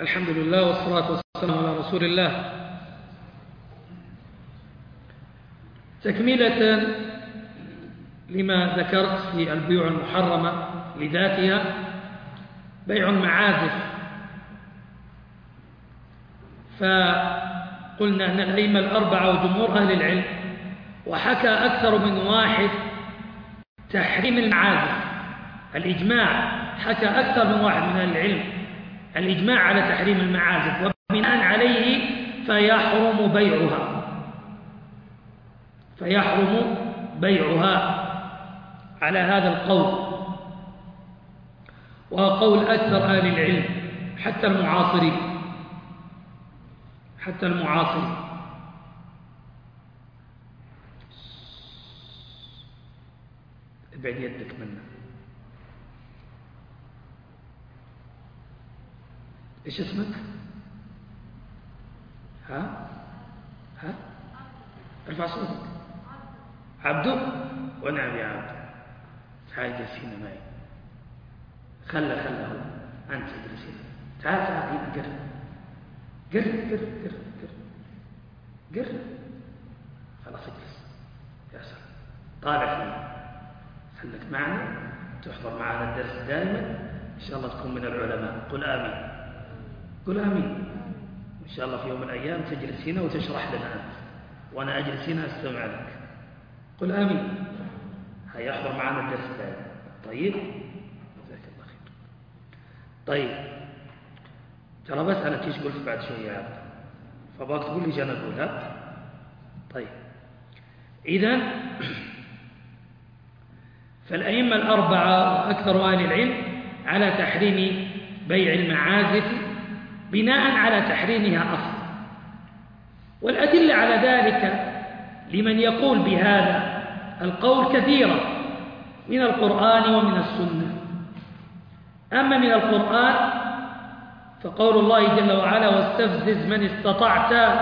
الحمد لله والصلاة والسلام على رسول الله. تكملة لما ذكرت في البيوع المحرمة لذاتها، بيع المعازف. فقلنا أن الأئمة الأربعة وجمهور أهل العلم وحكى أكثر من واحد تحريم المعازف، الإجماع، حكى أكثر من واحد من أهل العلم الإجماع على تحريم المعازف، وبناء عليه فيحرم بيعها على هذا القول، وقول أكثر أهل العلم حتى المعاصرين. ابعد يدك منه. ايش اسمك؟ ها ارفع صوتك. عبدو؟ ونعم يا عبدو، تعال جلس هنا معي. خله هو انت اجلس هنا. تعال هنا. قر خلاص اجلس. يا سلام، طالع فينا، خلك معنا تحضر معنا الدرس دائما، ان شاء الله تكون من العلماء. قل آمين. قل آمين. إن شاء الله في يوم من الأيام تجلس هنا وتشرح لنا أنت، وأنا أجلس هنا أستمع لك. قل آمين. هيحضر معنا الدرس دائما. طيب، جزاك الله خير. طيب، ترى بسألك ايش قلت بعد شوية يا عبد، فباك تقول لي أنا أقولها. طيب، إذن فالأئمة الأربعة وأكثر أهل العلم على تحريم بيع المعازف بناء على تحريمها أصلا، والأدلة على ذلك لمن يقول بهذا القول كثيرة من القرآن ومن السنة. أما من القرآن فقول الله جل وعلا: واستفزز من استطعت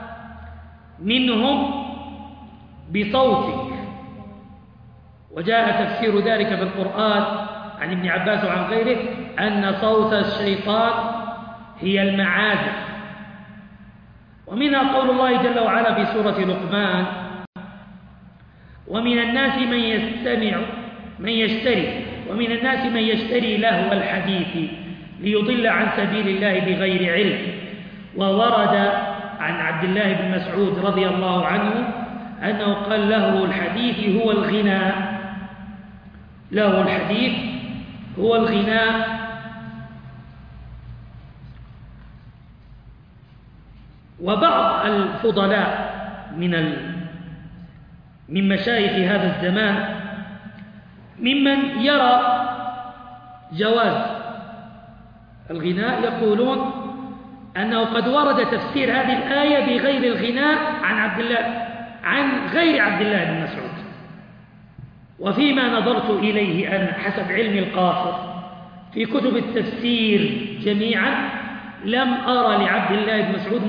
منهم بصوتك. وجاء تفسير ذلك في القرآن عن ابن عباس وعن غيره أن صوت الشيطان هي المعازف. ومنها قول الله جل وعلا في سورة لقمان: ومن الناس من يشتري لهو الحديث ليضل عن سبيل الله بغير علم. وورد عن عبد الله بن مسعود رضي الله عنه أنه قال: لهو الحديث هو الغناء. لهو الحديث هو الغناء. وبعض الفضلاء من مشايخ هذا الزمان ممن يرى جواز الغناء يقولون أنه قد ورد تفسير هذه الآية بغير الغناء عن غير عبد الله بن مسعود. وفيما نظرت إليه أنا حسب علمي القاصر في كتب التفسير جميعا لم أرى لعبد الله بن مسعود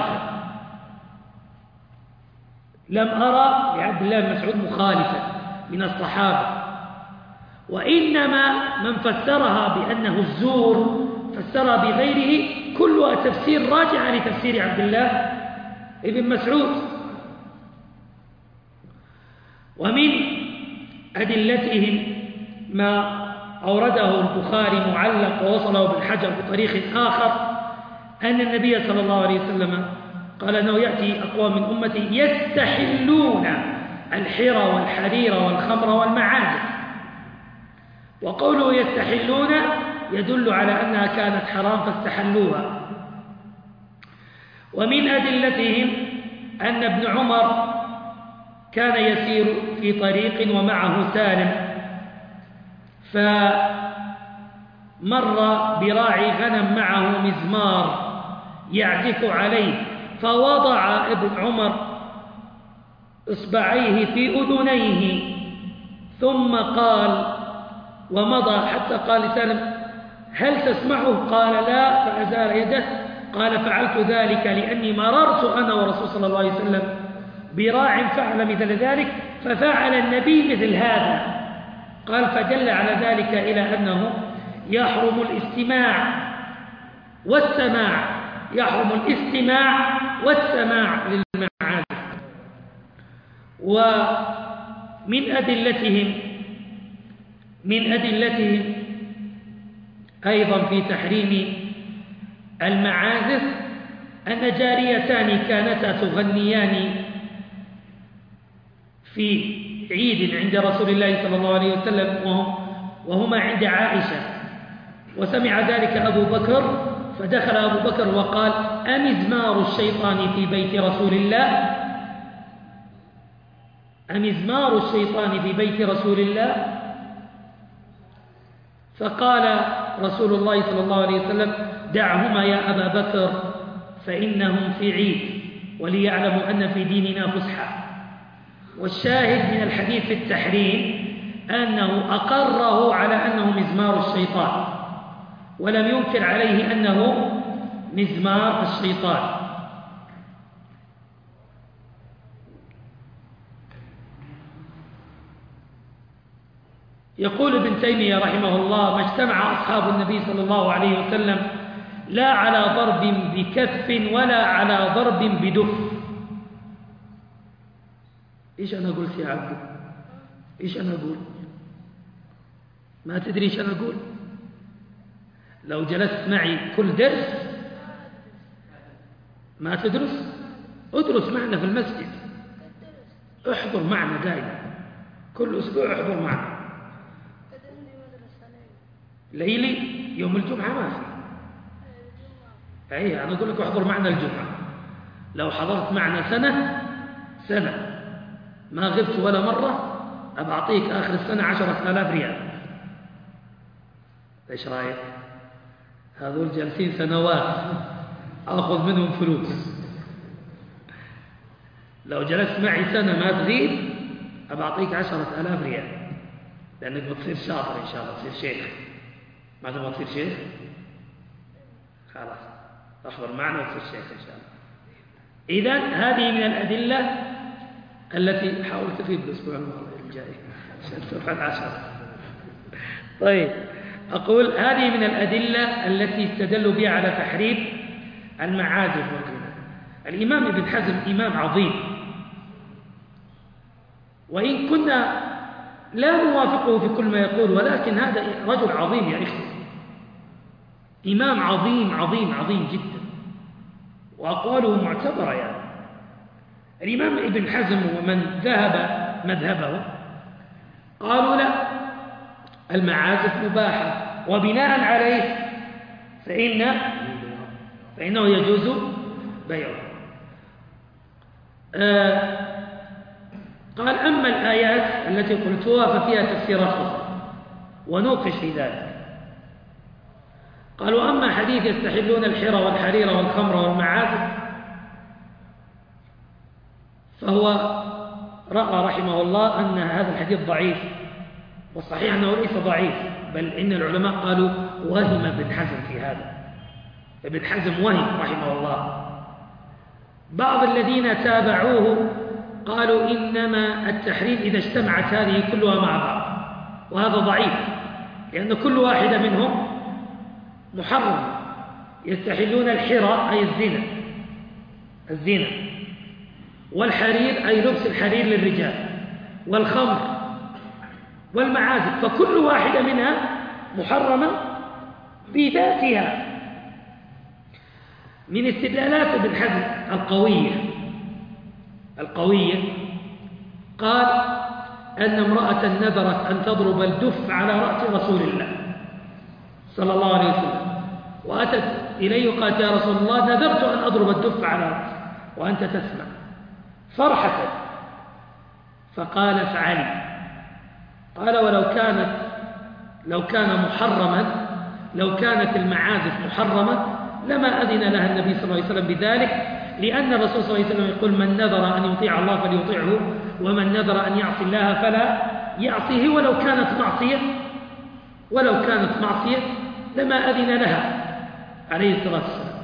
مخالفا من الصحابة، وإنما من فسرها بأنه الزور فسرها بغيره كلها تفسير راجع لتفسير عبد الله بن مسعود. ومن أدلتهم ما أورده البخاري معلق ووصله ابن حجر بطريق آخر أن النبي صلى الله عليه وسلم قال أنه يأتي أقوام من أمتي يستحلون الحرى والحرير والخمر والمعازف. وقوله يستحلون يدل على أنها كانت حرام فاستحلوها. ومن أدلتهم أن ابن عمر كان يسير في طريق ومعه سالم، فمر براعي غنم معه مزمار يعزف عليه، فوضع ابن عمر إصبعيه في أذنيه ثم قال ومضى حتى قال لسالم: هل تسمعه؟ قال: لا. فأزال يده. قال: فعلت ذلك لأني مررت أنا ورسول صلى الله عليه وسلم براع فعل مثل ذلك ففعل النبي مثل هذا. قال: فدل على ذلك إلى أنه يحرم الاستماع والسماع، يحرم الاستماع والسماع للمعازف. ومن أدلتهم أيضا في تحريم المعازف أن جاريتان كانتا تغنيان في عيد عند رسول الله صلى الله عليه وسلم وهما عند عائشة، وسمع ذلك أبو بكر، فدخل أبو بكر وقال: أمزمار الشيطان في بيت رسول الله؟ أمزمار الشيطان في بيت رسول الله؟ فقال رسول الله صلى الله عليه وسلم: دعهما يا أبا بكر فإنهم في عيد، وليعلموا أن في ديننا فسحة. والشاهد من الحديث في التحريم أنه أقره على أنه مزمار الشيطان، ولم ينكر عليه أنه مزمار الشيطان. يقول ابن تيمية رحمه الله: ما اجتمع أصحاب النبي صلى الله عليه وسلم لا على ضرب بكف ولا على ضرب بدف. إيش أنا قلت يا عبد؟ إيش أنا أقول؟ ما تدري إيش أنا أقول؟ لو جلست معي كل درس ما تدرس؟ ادرس معنا في المسجد، احضر معنا دائما، كل أسبوع احضر معنا. ليلي يوم الجمعة ما في. أنا أقول لك احضر معنا الجمعة. لو حضرت معنا سنة ما غبت ولا مرة، أبعطيك آخر السنة 10,000 ريال. إيش رأيك؟ هذول جالسين سنوات أخذ منهم فلوس. لو جلست معي سنة ما تغيب أبعطيك 10,000 ريال، لأنك بتصير شاطر إن شاء الله، تصير شيخ. ما تبغى تصير شيخ؟ خلاص احضر معنا وتصير شيخ إن شاء الله. إذن هذه من الأدلة التي حاول تفيد الأسبوع الجاي عشان تفعل 10. طيب، أقول هذه من الأدلة التي استدلوا بها على تحريم المعازف والغناء. الإمام ابن حزم إمام عظيم، وإن كنا لا نوافقه في كل ما يقول، ولكن هذا رجل عظيم يا إخوة، إمام عظيم عظيم عظيم جدا، وأقواله معتبرة. يعني الإمام ابن حزم ومن ذهب مذهبه قالوا لا، المعازف مباحة، وبناء عليه فإنه يجوز بيعه. قال: أما الآيات التي قلتها ففيها تفسيرات أخرى ونوقش في ذلك. قالوا: أما حديث يستحلون الحرى والحرير والخمر والمعازف فهو رأى رحمه الله أن هذا الحديث ضعيف، والصحيح أنه ليس ضعيف، بل إن العلماء قالوا وهم ابن حزم في هذا. ابن حزم وهم رحمه الله. بعض الذين تابعوه قالوا إنما التحريم إذا اجتمعت هذه كلها مع بعض، وهذا ضعيف، لأن كل واحدة منهم محرم. يستحلون الحرى أي الزنا، والحرير أي لبس الحرير للرجال، والخمر والمعازف، فكل واحدة منها محرمة بذاتها. من استدلالات ابن حزم القوية قال أن امرأة نذرت أن تضرب الدف على رأس رسول الله صلى الله عليه وسلم، وأتت إليه وقالت: يا رسول الله، نذرت أن أضرب الدف على رأسي وأنت تسمع، فرحة. فقال: افعلي. قال: لو كانت المعازف محرمة لما أذن لها النبي صلى الله عليه وسلم بذلك، لأن الرسول صلى الله عليه وسلم يقول: من نذر أن يطيع الله فليطيعه، ومن نذر أن يعصي الله فلا يعصيه، ولو كانت معصية لما أذن لها عليه الصلاة والسلام.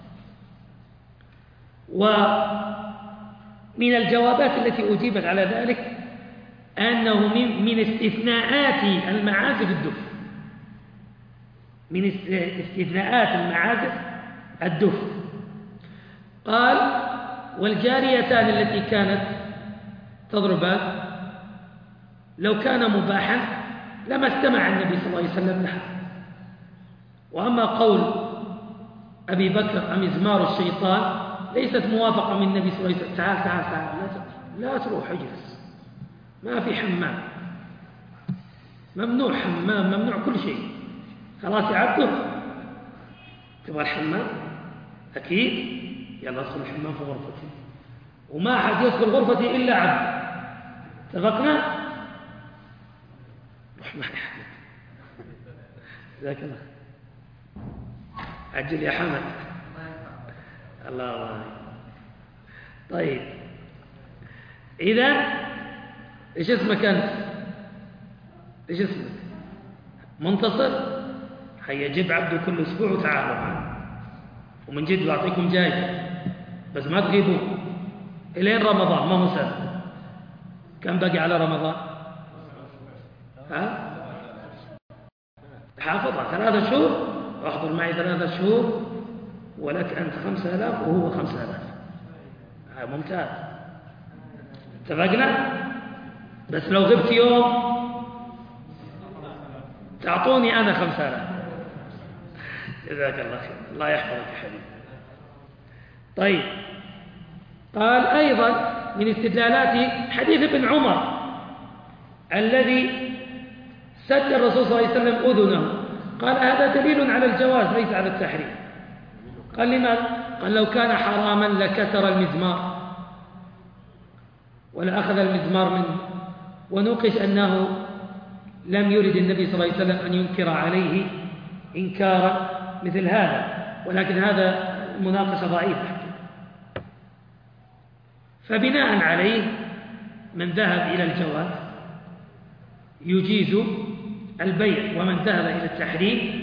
ومن الجوابات التي أجيبت على ذلك أنه من استثناءات المعازف الدف، من استثناءات المعازف الدف. قال: والجاريتان التي كانت تضربان لو كان مباحا لما استمع النبي صلى الله عليه وسلم لها. وأما قول أبي بكر أمزمار الشيطان ليست موافقة من النبي صلى الله عليه وسلم. تعال تعال تعال، لا تروح، اجلس، ما في حمام، ممنوع حمام، ممنوع كل شيء. خلاص يا عبده، تبغى الحمام؟ أكيد، يلا ادخل الحمام في غرفتي، وما أحد يدخل غرفتي إلا عبد. اتفقنا؟ روح معي يا حمد. جزاك الله. عجل يا حمد. الله. طيب، إذا إيش اسمك أنت؟ إيش اسمك؟ منتصر؟ هيا جيب عبده كل أسبوع وتعالوا معنا، ومن جد بعطيكم جايزة، بس ما تغيبوا إلين رمضان، ما هو سنة. كم بقي على رمضان؟ ها؟ حافظ على 3 شهور، واحضر معي 3 شهور، ولك أنت 5000 وهو 5000. ممتاز، اتفقنا؟ بس لو غبت يوم تعطوني أنا 5000. جزاك الله خير، الله يحفظك يا حبيبي. طيب، قال أيضا من استدلالات حديث ابن عمر الذي سد الرسول صلى الله عليه وسلم أذنه، قال: هذا دليل على الجواز ليس على التحريم. قال: لماذا؟ قال: لو كان حراما لكسر المزمار ولأخذ المزمار منه. ونوقش أنه لم يرد النبي صلى الله عليه وسلم أن ينكر عليه إنكارا مثل هذا، ولكن هذا مناقشة ضعيفة. فبناء عليه من ذهب إلى الجواز يجيز البيع، ومن ذهب إلى التحريم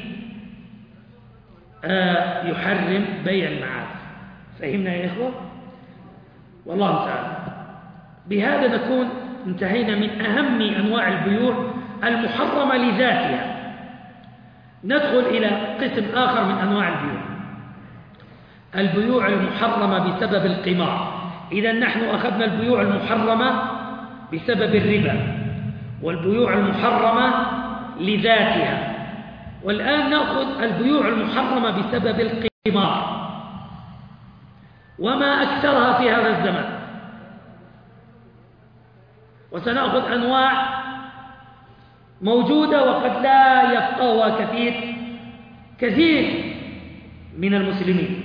يحرم بيع المعازف. فهمنا يا إخوة؟ والله تعالى. بهذا نكون انتهينا من أهم أنواع البيوع المحرمة لذاتها. ندخل إلى قسم آخر من أنواع البيوع، البيوع المحرمة بسبب القمار. إذا نحن أخذنا البيوع المحرمة بسبب الربا والبيوع المحرمة لذاتها، والآن نأخذ البيوع المحرمة بسبب القمار وما أكثرها في هذا الزمان. وسنأخذ أنواع موجودة وقد لا يفقهها كثير من المسلمين.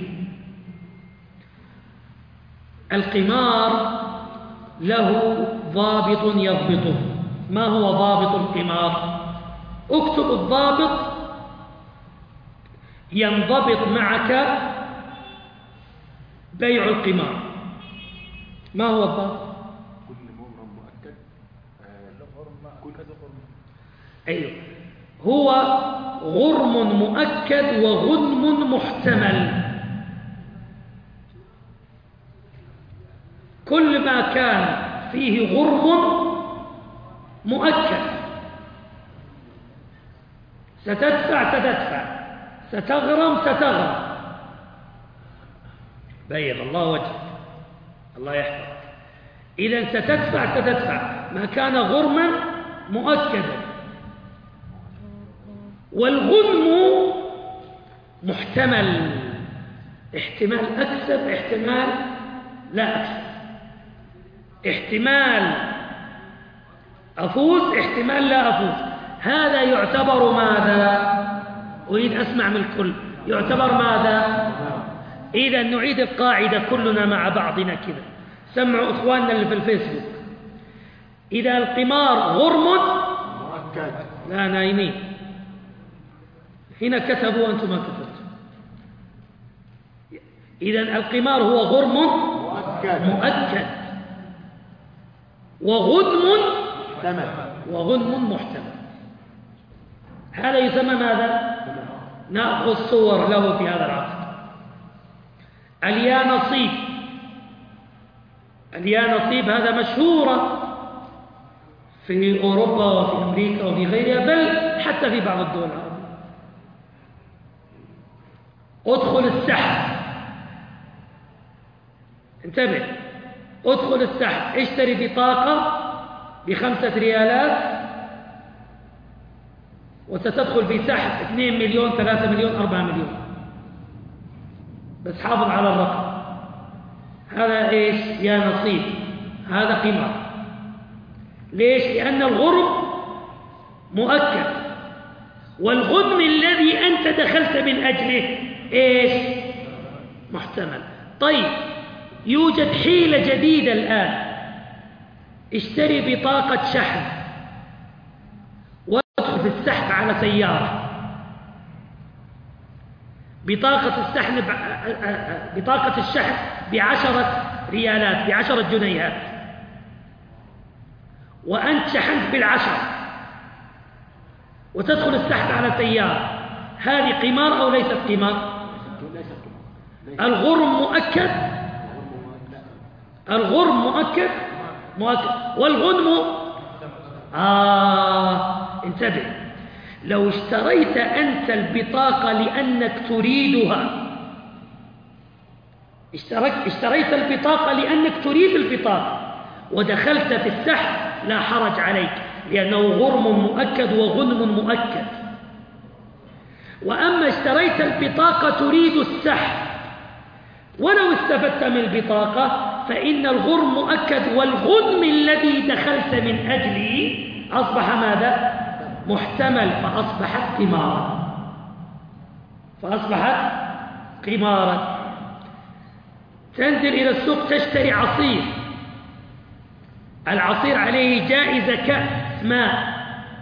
القمار له ضابط يضبطه. ما هو ضابط القمار؟ اكتب الضابط ينضبط معك بيع القمار. ما هو الضابط؟ أيوه، هو غرم مؤكد وغنم محتمل. كل ما كان فيه غرم مؤكد، ستدفع، ستغرم. بيض الله وجهك، الله يحفظك. إذا ستدفع ما كان غرما مؤكدا. والغنم محتمل، احتمال أكسب، احتمال لا أكسب، احتمال أفوز، احتمال لا أفوز. هذا يعتبر ماذا؟ أريد أسمع من الكل. يعتبر ماذا؟ إذا نعيد القاعدة كلنا مع بعضنا كذا. سمعوا إخواننا اللي في الفيسبوك. إذا القمار غرم، لا نايمين، هنا كتبوا أنتم ما كتبتم. إذا القمار هو غرم مؤكد وغنم محتمل. هذا يسمى ماذا؟ نأخذ صور له في هذا العصر. اليانصيب هذا مشهورة في أوروبا وفي أمريكا وفي غيرها، بل حتى في بعض الدول العربية. ادخل السحب، انتبه، ادخل السحب، اشتري بطاقة ب5 ريالات وستدخل في سحب 2 مليون 3 مليون 4 مليون، بس حافظ على الرقم. هذا ايش يا نصيب؟ هذا قمار. ليش؟ لأن الغرم مؤكد، والغنم الذي أنت دخلت من أجله ايش؟ محتمل. طيب، يوجد حيلة جديدة الآن، اشتري بطاقة شحن وادخل في السحب على سيارة. بطاقة الشحن ب10 ريالات، ب10 جنيهات، وأنت شحنت بال10 وتدخل السحب على سيارة. هذه قمار أو ليست قمار؟ الغرم مؤكد، الغرم مؤكد والغنم انتبه. لو اشتريت أنت البطاقة لأنك تريدها، اشتريت البطاقة لأنك تريد البطاقة ودخلت في السحب لا حرج عليك، لأنه غرم مؤكد وغنم مؤكد. وأما اشتريت البطاقة تريد السحب ولو استفدت من البطاقة فإن الغرم مؤكد، والغنم الذي دخلت من أجله أصبح ماذا؟ محتمل، فأصبحت قمارا. تنزل إلى السوق تشتري عصير، العصير عليه جائزة كأس ماء،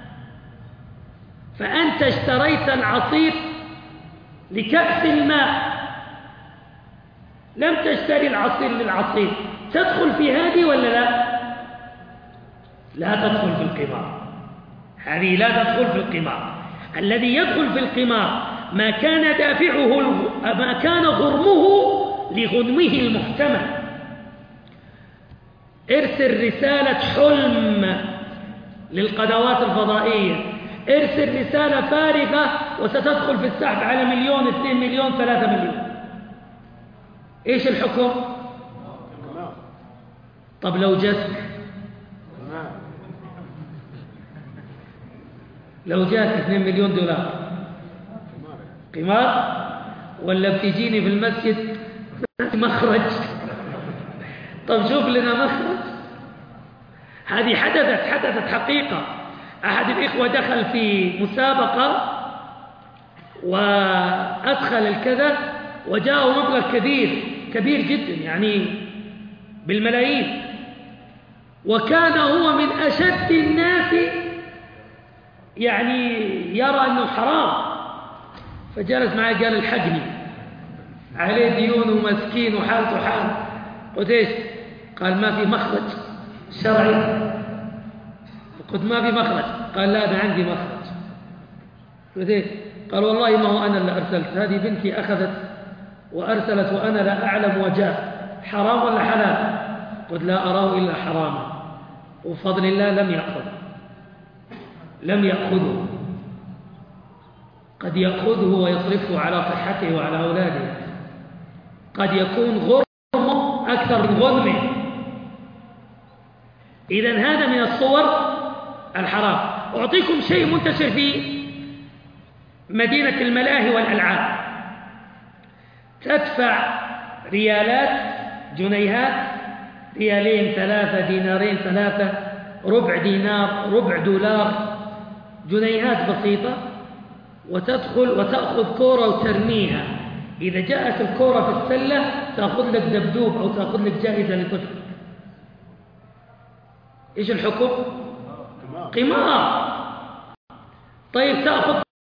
فأنت اشتريت العصير لكأس الماء، لم تشتري العصير للعصير. تدخل في هذه ولا لا؟ لا تدخل في القمار، هذه لا تدخل في القمار. الذي يدخل في القمار ما كان دافعه، ما كان غرمه لغنمه المحتمل. ارسل رسالة حلم للقنوات الفضائية، ارسل رسالة فارغة وستدخل في السحب على 1 2 مليون 3 مليون. ايش الحكم؟ طب لو جاءت 2 مليون دولار قمار، ولا بتجيني في المسجد مخرج؟ طب شوف لنا مخرج. هذه حدثت حقيقة. أحد الإخوة دخل في مسابقة وأدخل الكذا وجاءه مبلغ كبير جدا، يعني بالملايين، وكان هو من أشد الناس يعني يرى أنه حرام. فجلس معي قال الحقني، عليه ديون ومسكين وحالته حال. قلت ايش؟ قال ما في مخرج شرعي. قلت ما في مخرج. قال لا، أنا عندي مخرج. قلت ايش؟ قال والله ما هو أنا اللي أرسلت، هذه بنتي أخذت وأرسلت وأنا لا أعلم وجاء. حرام ولا حلال؟ قلت لا أراه إلا حراما، وفضل الله لم يأخذه. قد يأخذه ويصرفه على صحته وعلى أولاده، قد يكون غرمه أكثر من غنمه. إذن هذا من الصور الحرام. أعطيكم شيء منتشر في مدينة الملاهي والألعاب. تدفع ريالات، جنيهات، ريالين 3 دينارين 3، ربع دينار، ربع دولار، جنيهات بسيطة، وتدخل وتأخذ كورة وترميها. إذا جاءت الكورة في السلة تأخذ لك دبدوب أو تأخذ لك جائزة لطفل. إيش الحكم؟ قمار. طيب تأخذ